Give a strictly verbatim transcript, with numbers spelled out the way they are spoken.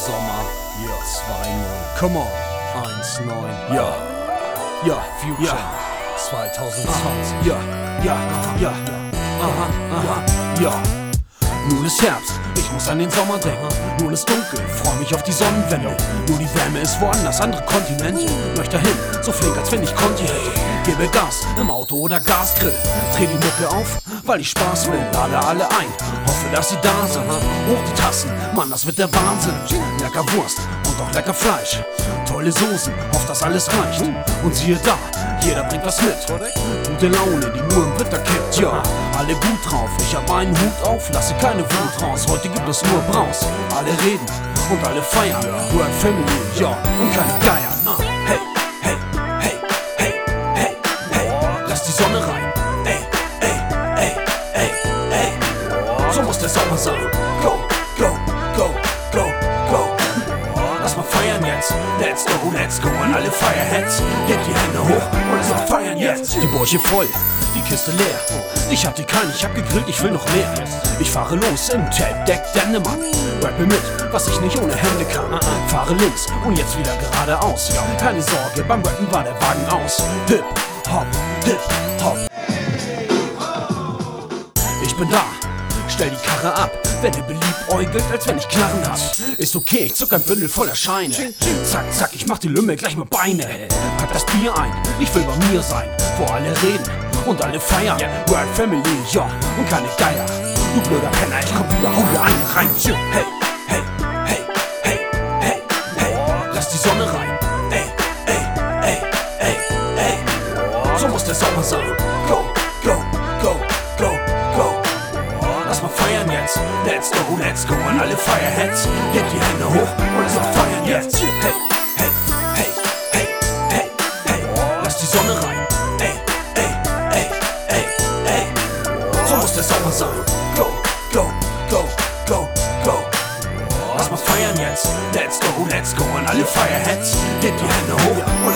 Sommer, ja, zwei null. Come on, eins neun. Ja, ja, Future, ja. zwanzig zwanzig. Ja, ja, ja, aha, aha, ja. Nun ist Herbst, ich muss an den Sommer denken. Nun ist dunkel, freu mich auf die Sonnenwende. Nur die Wärme ist woanders, andere Kontinente. Möchte dahin, so flink als wenn ich Konti hätte. Gebe Gas, im Auto oder Gasgrill. Dreh die Mucke auf, weil ich Spaß will. Lade alle ein, hoffe, dass sie da sind. Hoch die Tassen, Mann, das wird der Wahnsinn. Lecker Wurst und auch lecker Fleisch. Tolle Soßen, hoffe, dass alles reicht. Und siehe da, jeder bringt was mit. Gute Laune, die nur im Winter kippt, ja. Alle gut drauf, ich hab meinen Hut auf, lasse keine Wut raus. Heute gibt es nur Braus. Alle reden und alle feiern. Word Family, ja, und keine Geier. Na, hey, hey, hey, hey, hey, hey. Lass die Sonne rein. Ey, ey, ey, ey, ey. So muss der Sommer sein. Go, go, go, go, go. Lass mal feiern jetzt. Let's go, let's go. An alle Fireheads. Hebt die Hände hoch und lass mal feiern jetzt. Die Bäuche voll, die Kiste leer. Ich hatte keine, ich hab gegrillt, ich will noch mehr. Ich fahre los im Tape-Deck Dänemark. Rappe mit, was ich nicht ohne Hände kann. Fahre links und jetzt wieder geradeaus. Keine Sorge, beim Rappen war der Wagen aus. Hip, hop, hip, hop. Ich bin da, stell die Karre ab. Werde beliebäugelt, als wenn ich Knarren hab. Ist okay, ich zuck ein Bündel voller Scheine. Zack, zack, ich mach die Lümmel gleich mit Beine. Pack das Bier ein, ich will bei mir sein, wo alle reden und alle feiern. Word Family, ja, und keine Geier. Du blöder Penner, ich komm wieder, hau dir eine rein. Hey, hey, hey, hey, hey, hey. Lass die Sonne rein. Ey, ey, ey, ey, ey. So muss der Sommer sein. Go, go, go, go, go. Lass mal feiern jetzt. Let's go, let's go. An alle Fireheads. Hebt die Hände hoch und lass mal feiern jetzt. Hey, hey, hey, hey, hey, hey. Lass die Sonne rein. Ey, ey, ey, ey, ey. So muss der Sommer sein. Go, go, go, go, go. Lass mal feiern jetzt. Let's go, let's go. An alle Fireheads. Hebt die Hände hoch und